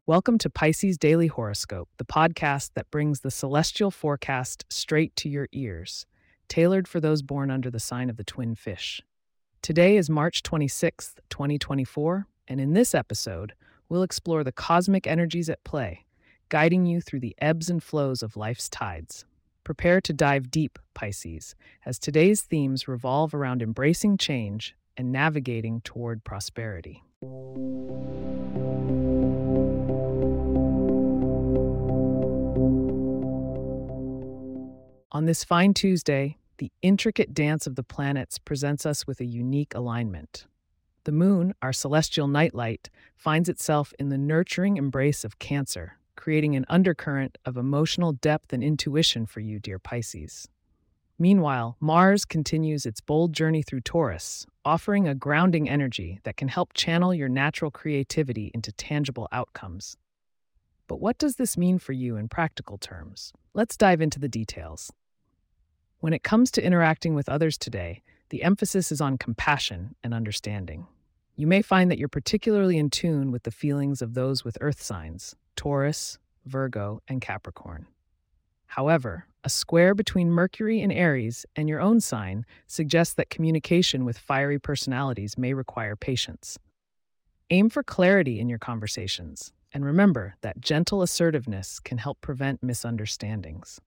Welcome to Pisces Daily Horoscope, the podcast that brings the celestial forecast straight to your ears, tailored for those born under the sign of the twin fish. Today is March 26th, 2024, and in this episode, we'll explore the cosmic energies at play, guiding you through the ebbs and flows of life's tides. Prepare to dive deep, Pisces, as today's themes revolve around embracing change and navigating toward prosperity. On this fine Tuesday, the intricate dance of the planets presents us with a unique alignment. The moon, our celestial nightlight, finds itself in the nurturing embrace of Cancer, creating an undercurrent of emotional depth and intuition for you, dear Pisces. Meanwhile, Mars continues its bold journey through Taurus, offering a grounding energy that can help channel your natural creativity into tangible outcomes. But what does this mean for you in practical terms? Let's dive into the details. When it comes to interacting with others today, the emphasis is on compassion and understanding. You may find that you're particularly in tune with the feelings of those with earth signs, Taurus, Virgo, and Capricorn. However, a square between Mercury and Aries and your own sign suggests that communication with fiery personalities may require patience. Aim for clarity in your conversations, and remember that gentle assertiveness can help prevent misunderstandings.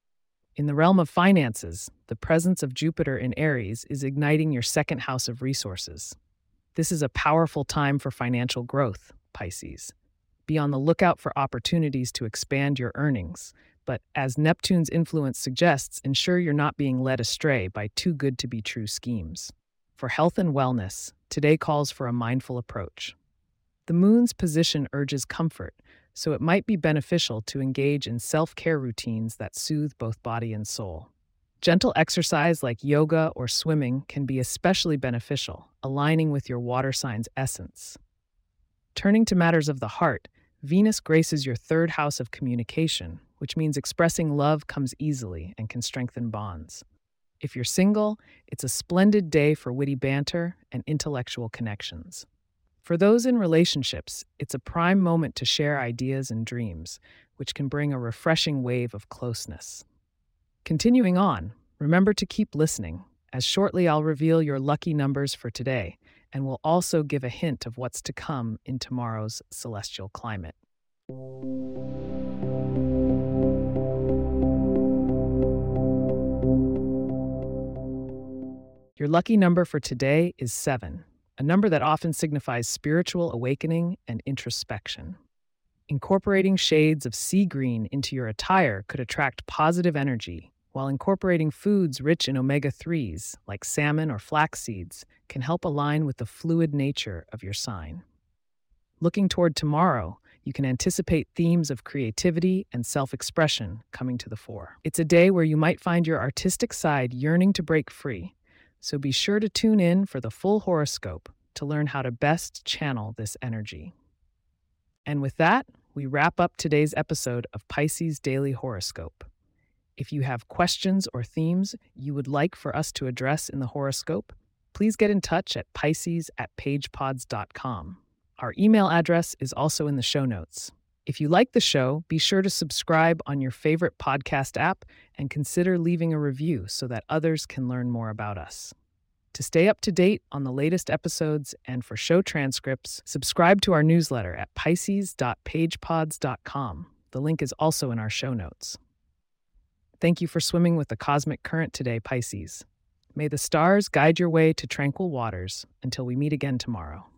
In the realm of finances, the presence of Jupiter in Aries is igniting your second house of resources. This is a powerful time for financial growth, Pisces. Be on the lookout for opportunities to expand your earnings, but as Neptune's influence suggests, ensure you're not being led astray by too-good-to-be-true schemes. For health and wellness, today calls for a mindful approach. The moon's position urges comfort, so it might be beneficial to engage in self-care routines that soothe both body and soul. Gentle exercise like yoga or swimming can be especially beneficial, aligning with your water sign's essence. Turning to matters of the heart, Venus graces your third house of communication, which means expressing love comes easily and can strengthen bonds. If you're single, it's a splendid day for witty banter and intellectual connections. For those in relationships, it's a prime moment to share ideas and dreams, which can bring a refreshing wave of closeness. Continuing on, remember to keep listening, as shortly I'll reveal your lucky numbers for today, and will also give a hint of what's to come in tomorrow's celestial climate. Your lucky number for today is 7. A number that often signifies spiritual awakening and introspection. Incorporating shades of sea green into your attire could attract positive energy, while incorporating foods rich in omega-3s, like salmon or flax seeds, can help align with the fluid nature of your sign. Looking toward tomorrow, you can anticipate themes of creativity and self-expression coming to the fore. It's a day where you might find your artistic side yearning to break free, so be sure to tune in for the full horoscope to learn how to best channel this energy. And with that, we wrap up today's episode of Pisces Daily Horoscope. If you have questions or themes you would like for us to address in the horoscope, please get in touch at pisces@pagepods.com. Our email address is also in the show notes. If you like the show, be sure to subscribe on your favorite podcast app and consider leaving a review so that others can learn more about us. To stay up to date on the latest episodes and for show transcripts, subscribe to our newsletter at pisces.pagepods.com. The link is also in our show notes. Thank you for swimming with the cosmic current today, Pisces. May the stars guide your way to tranquil waters until we meet again tomorrow.